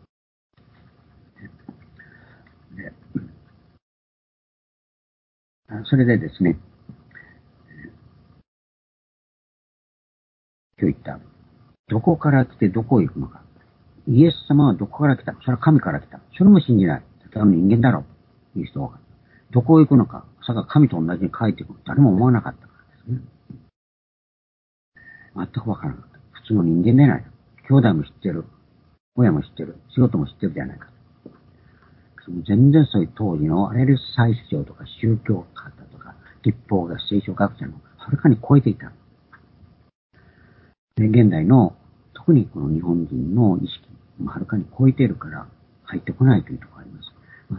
でそれでですね、今日言った、どこから来てどこへ行くのか。イエス様はどこから来た？それは神から来た。それも信じない。ただの人間だろう。という人が。どこへ行くのか。それが神と同じに帰ってくる。誰も思わなかったからですね。全くわからなかった。普通の人間でない。兄弟も知ってる。親も知ってる。仕事も知ってるじゃないか。全然そういう当時のあらゆる祭司長とか宗教家とか立法が聖書学者のはるかに超えていた。で現代の特にこの日本人の意識もはるかに超えているから入ってこないというところがあります。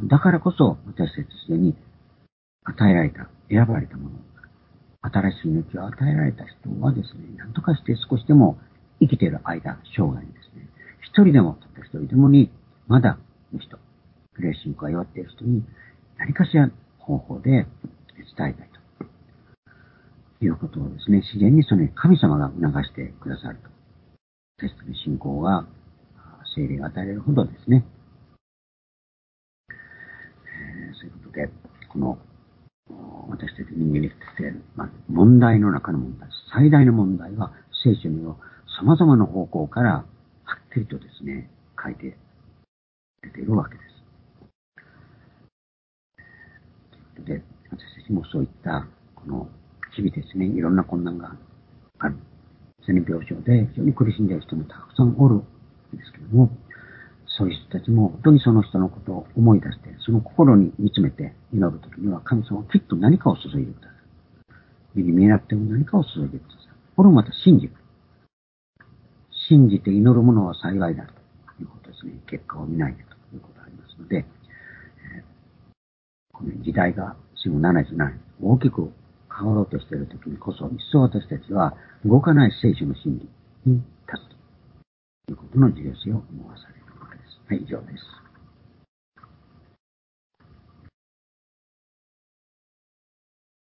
だからこそ私たちすでに与えられた、選ばれたもの、新しい命を与えられた人はですね、何とかして少しでも生きている間、生涯にですね、一人でも、たった一人でもに、まだの人、霊信仰が弱っている人に何かしら方法で伝えたいということをですね、自然にその神様が促してくださると。私たちの信仰が聖霊が与えられるほどですね、えー、そういうことで、この私たち人間にとって、まあ、問題の中の問題、最大の問題は聖書には様々な方向からはっきりとですね、書いて出ているわけです。で、私たちもそういった、この日々ですね、いろんな困難がある。その病床で非常に苦しんでいる人もたくさんおるんですけども、そういう人たちも本当にその人のことを思い出して、その心に見つめて祈るときには神様はきっと何かを注いでください。目に見えなくても何かを注いでください。これをまた信じる。信じて祈る者は幸いだということですね。結果を見ないでということがありますので、えー、この時代が死後ななじゅうななねん大きく変わろうとしているときにこそ、一層私たちは動かない聖書の真理に立つということの重要性を思わされるわけです。はい、以上です。